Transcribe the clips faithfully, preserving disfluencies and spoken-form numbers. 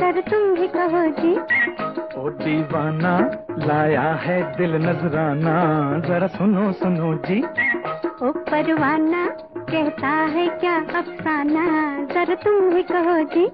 जरा तुम भी कहो जी। ओ दीवाना लाया है दिल नजराना, जरा सुनो सुनो जी। ओ परवाना कहता है क्या अफसाना, जरा तुम भी कहो जी।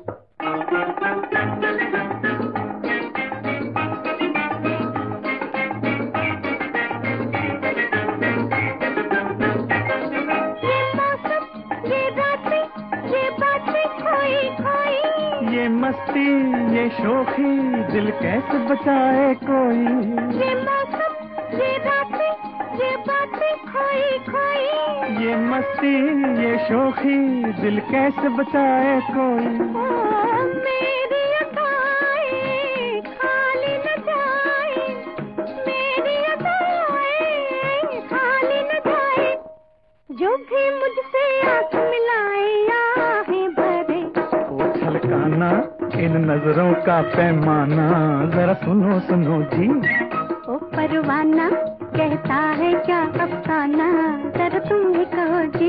ये मस्ती ये शोखी दिल कैसे बचाए कोई। ये मौसम ये रातें ये बातें खोई खोई। ये मस्ती ये शोखी दिल कैसे बचाए कोई। ओ मेरी अदाएं खाली न जाए, मेरी अदाएं खाली न जाए। जो भी मुझसे आंख मिलाए आहें भरे। ओ छलकाना इन नजरों का पैमाना, जरा सुनो सुनो जी। ओ परवाना कहता है क्या अफसाना, जरा तुम भी कहो जी।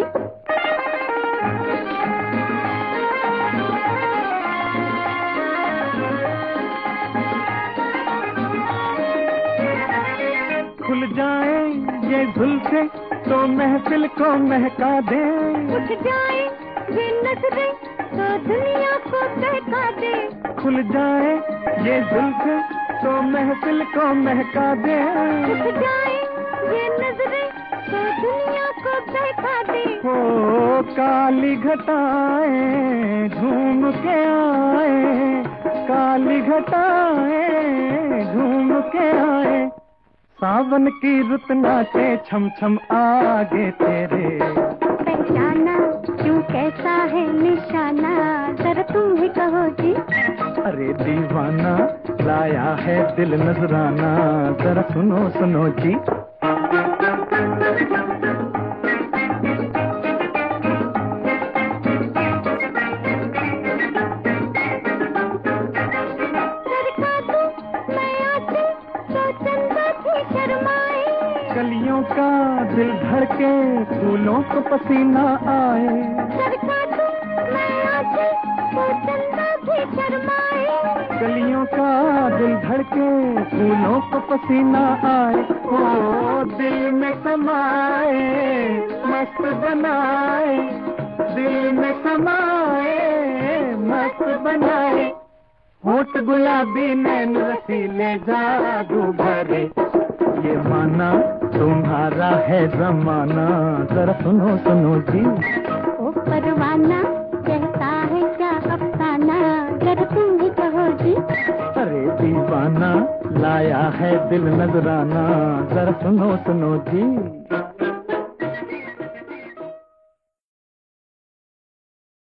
खुल जाए ये जुल्फे तो महफिल को महका दे। उठ जाए ये नजरें तो दुनिया को बहका दे। खुल जाए ये जुल्फे तो महफिल को महका दे। उठ जाए ये नजरें तो दुनिया को बहका दे। ओ काली घटाएं झूम के आए, काली घटाएं झूम के आए। सावन की रुत नाचे छम छम आगे तेरे। पहचाना क्यों कैसा है निशाना, जरा तुम ही कहो जी। अरे दीवाना लाया है दिल नजराना, जरा सुनो सुनो जी। कलियों का दिल धड़के फूलों को पसीना आए। कलियों का दिल धड़के फूलों को पसीना आए। ओ दिल में समाए मस्त बनाए, दिल में समाए मस्त बनाए। होठ गुलाबी नैन रसीले जादू भरे। ये माना तुम्हारा है जमाना, जरा सुनो सुनो जी। ओ परवाना कहता है क्या अफसाना, जरा तुम भी कहो जी। अरे दीवाना लाया है दिल नजराना, जरा सुनो सुनो जी।